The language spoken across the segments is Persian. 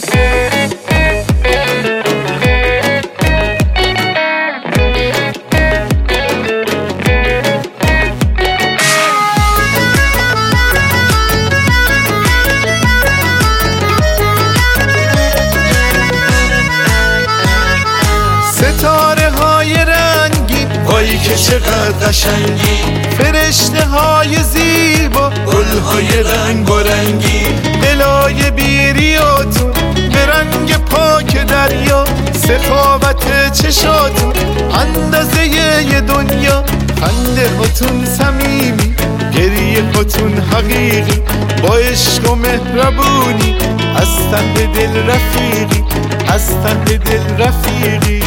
ستاره های رنگی وای که چقدر قشنگی، فرشته های زیبا، گل های رنگ و رنگی، دلای بیریاتون به رنگ پاک دریا، سخاوت چشاتون اندازه ی دنیا، خنده هاتون صمیمی، گریه هاتون حقیقی، با عشق و مهربونی از ته دل رفیقی، از ته دل رفیقی.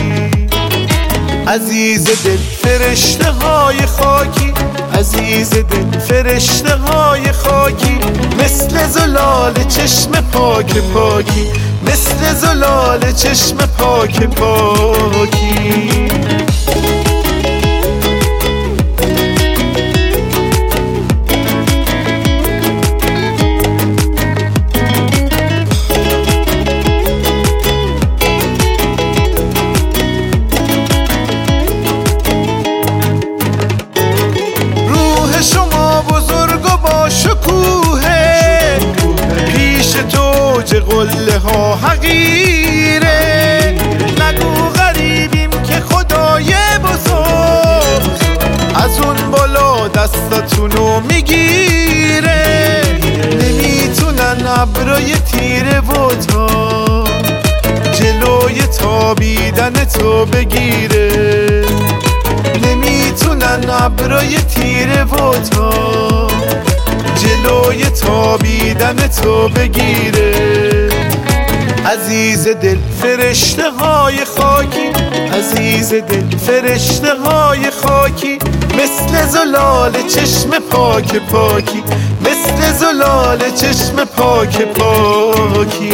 عزیز دل فرشته های خاکی، عزیز دل فرشته های خاکی، مثل زلال چشم پاک پاکی، مثل زلال چشم پاک پاکی. شکوه پیش توج قله ها حقیره، نگو غریبیم که خدای بزرگ از اون بالا دستاتونو میگیره، نمیتونن ابرای تیره و تا جلوی تابیدن تو بگیره، نمیتونن ابرای تیره و تا جلوی تابیدن تو بگیره. عزیز دل فرشته های خاکی، عزیز دل فرشته های خاکی، مثل زلال چشم پاک پاکی، مثل زلال چشم پاک پاکی.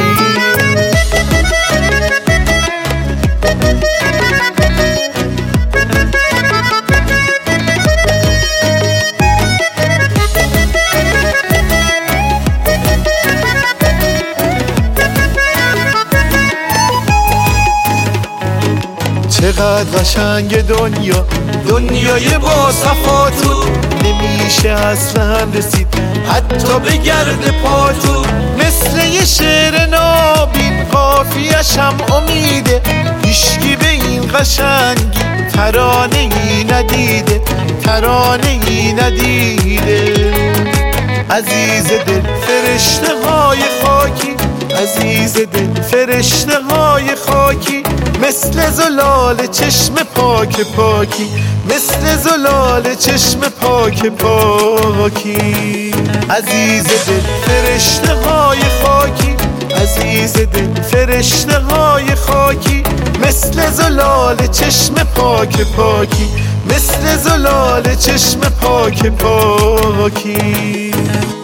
چقدر قشنگ دنیا، دنیای با صفاتون، نمیشه اصلا رسید حتی به گرد پاتون، مثل یه شعر نابین قافیش هم امیده، هیشکی به این قشنگی ترانه ای ندیده، ترانه ای ندیده. عزیز دل فرشته های خاکی، عزیز دل فرشته های خاکی، مثل زلال چشم پاک پاکی، مثل زلال چشم پاک پاکی. عزیز دل فرشته های خاکی، عزیز دل فرشته های خاکی، مثل زلال چشم پاک پاکی، مثل زلال چشم پاک پاکی.